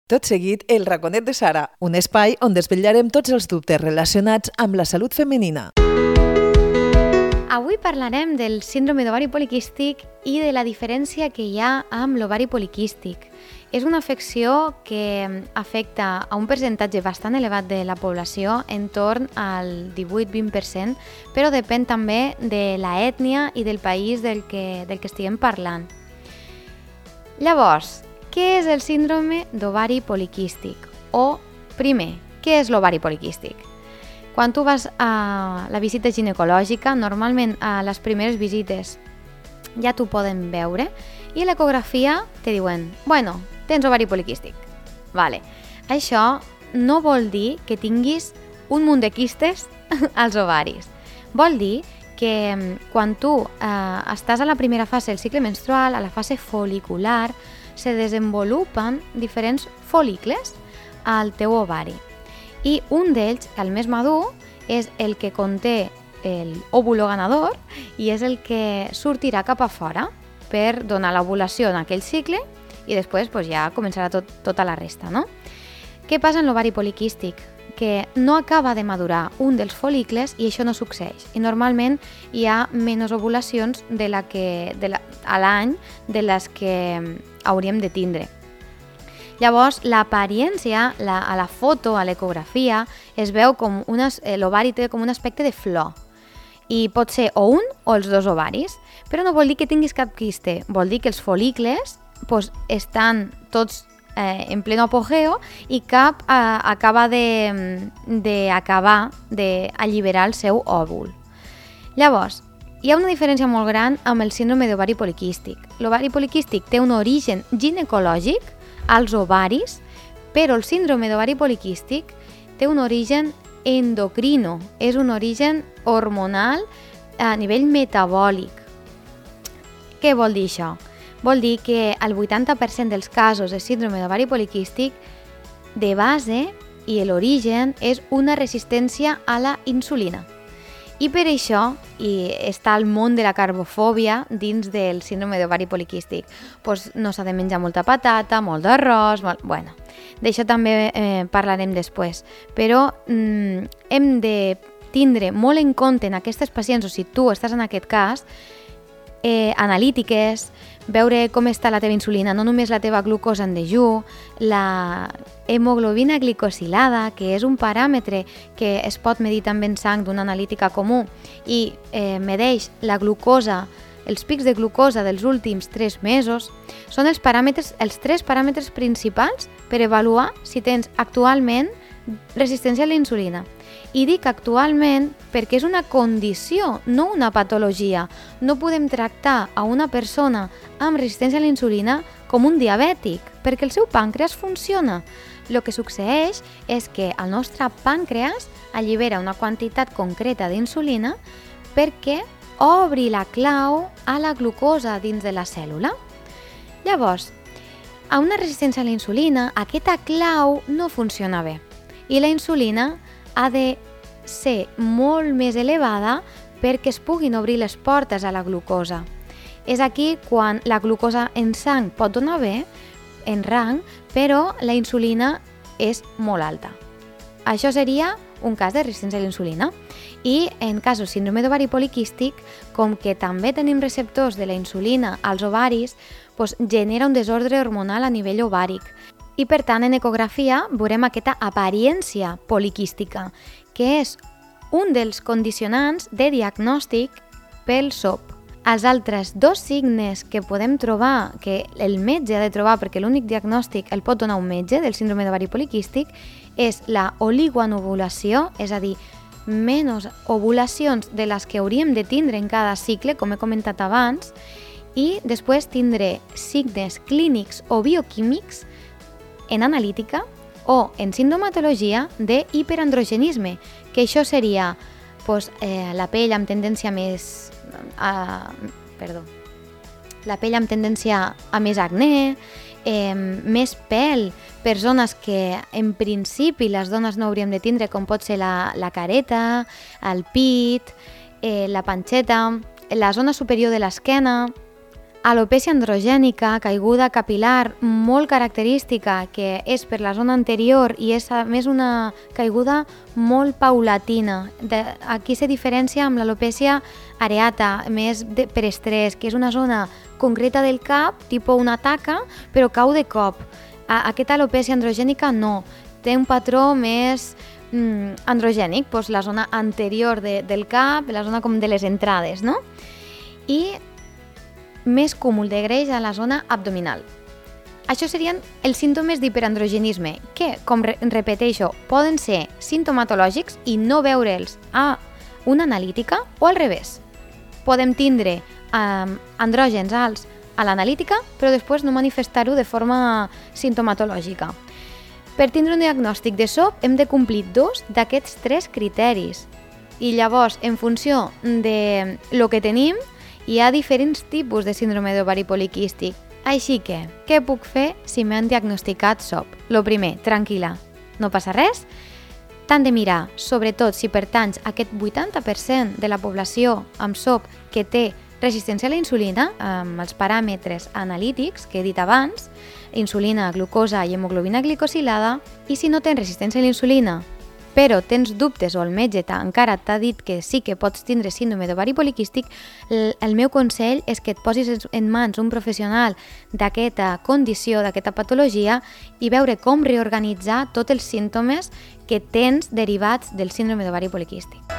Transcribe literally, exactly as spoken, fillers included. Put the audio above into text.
Tot seguit, el Raconet de Sara, un espai on desvetllarem tots els dubtes relacionats amb la salut femenina. Avui parlarem del síndrome d'ovari poliquístic i de la diferència que hi ha amb l'ovari poliquístic. És una afecció que afecta a un percentatge bastant elevat de la població, en torn al divuit a vint per cent, però depèn també de l'ètnia i del país del que, del que estiguem parlant. Llavors, què és el síndrome d'ovari poliquístic? O, primer, què és l'ovari poliquístic? Quan tu vas a la visita ginecològica, normalment a les primeres visites ja t'ho poden veure i a l'ecografia te diuen, bueno, tens ovari poliquístic. Vale. Això no vol dir que tinguis un munt de quistes als ovaris. Vol dir que quan tu eh, estàs a la primera fase del cicle menstrual, a la fase folicular, se desenvolupen diferents folicles al teu ovari. I un d'ells, el més madur, és el que conté el òvulo ganador i és el que sortirà cap a fora per donar l'ovulació en aquell cicle i després pues, ja començarà tot, tota la resta. No? Què passa en l'ovari poliquístic? Que no acaba de madurar un dels folicles i això no succeeix. I normalment hi ha menys ovulacions de la que, de la, a l'any de les que hauríem de tindre. Llavors, l'apariència, la, a la foto, a l'ecografia, es veu com unes, l'ovari té com un aspecte de flor. I pot ser o un o els dos ovaris, però no vol dir que tinguis cap quiste. Vol dir que els folicles pues, estan tots eh, en pleno apogeo i cap eh, acaba d'acabar d'alliberar el seu òvul. Llavors, hi ha una diferència molt gran amb el síndrome d'ovari poliquístic. L'ovari poliquístic té un origen ginecològic als ovaris, però el síndrome d'ovari poliquístic té un origen endocrino, és un origen hormonal a nivell metabòlic. Què vol dir això? Vol dir que el vuitanta per cent dels casos de síndrome d'ovari poliquístic de base i l'origen és una resistència a la insulina. I per això i està el món de la carbofòbia dins del síndrome d'ovari poliquístic. Pues no s'ha de menjar molta patata, molt d'arròs... Molt... Bueno, d'això també eh, parlarem després. Però mm, hem de tindre molt en compte en aquestes pacients, o si tu estàs en aquest cas, eh, analítiques, veure com està la teva insulina, no només la teva glucosa en dejú, la hemoglobina glicosilada, que és un paràmetre que es pot medir també en sang d'una analítica comú i eh, medeix la glucosa, els pics de glucosa dels últims tres mesos, són els paràmetres, els tres paràmetres principals per avaluar si tens actualment resistència a la insulina. I dic actualment perquè és una condició, no una patologia. No podem tractar a una persona amb resistència a la insulina com un diabètic, perquè el seu pàncreas funciona. El que succeeix és que el nostre pàncreas allibera una quantitat concreta d'insulina perquè obri la clau a la glucosa dins de la cèl·lula. Llavors, a una resistència a la insulina, aquesta clau no funciona bé i la insulina ha de ser molt més elevada perquè es puguin obrir les portes a la glucosa. És aquí quan la glucosa en sang pot donar bé, en rang, però la insulina és molt alta. Això seria un cas de resistència a la insulina. I en casos de síndrome d'ovari poliquístic, com que també tenim receptors de la insulina als ovaris, doncs genera un desordre hormonal a nivell ovàric. I per tant, en ecografia veurem aquesta apariència poliquística, que és un dels condicionants de diagnòstic pel S O P. Els altres dos signes que podem trobar, que el metge ha de trobar, perquè l'únic diagnòstic el pot donar un metge del síndrome d'ovari poliquístic, és la oligoanovulació, és a dir, menys ovulacions de les que hauríem de tindre en cada cicle, com he comentat abans, i després tindré signes clínics o bioquímics en analítica o en sintomatologia de hiperandrogenisme, que això seria pues, eh, la pell amb tendència més a, perdó, la pell amb tendència a més acné, eh, més pèl per zones que en principi les dones no hauríem de tindre, com pot ser la, la careta, el pit, eh, la panxeta, la zona superior de l'esquena, Alopècia androgènica, caiguda capilar molt característica, que és per la zona anterior i és a més una caiguda molt paulatina. De, aquí se diferencia amb l'alopècia areata, més de, per estrès, que és una zona concreta del cap, tipus una taca, però cau de cop. A, aquesta alopècia androgènica no, té un patró més mm, androgènic, doncs la zona anterior de, del cap, la zona com de les entrades, no? I més cúmul de greix a la zona abdominal. Això serien els símptomes d'hiperandrogenisme, que, com re repeteixo, poden ser sintomatològics i no veure'ls a una analítica o al revés. Podem tindre eh, andrògens alts a l'analítica, però després no manifestar-ho de forma sintomatològica. Per tindre un diagnòstic de S O P hem de complir dos d'aquests tres criteris. I llavors, en funció de lo que tenim, hi ha diferents tipus de síndrome d'ovari poliquístic. Així que, què puc fer si m'han diagnosticat S O P? Lo primer, tranquil·la, no passa res. T'han de mirar, sobretot si pertanys a aquest vuitanta per cent de la població amb S O P que té resistència a la insulina, amb els paràmetres analítics que he dit abans, insulina, glucosa i hemoglobina glicosilada, i si no tens resistència a la insulina, però tens dubtes o el metge encara t'ha dit que sí que pots tindre síndrome d'ovari poliquístic, el meu consell és que et posis en mans un professional d'aquesta condició, d'aquesta patologia, i veure com reorganitzar tots els símptomes que tens derivats del síndrome d'ovari poliquístic.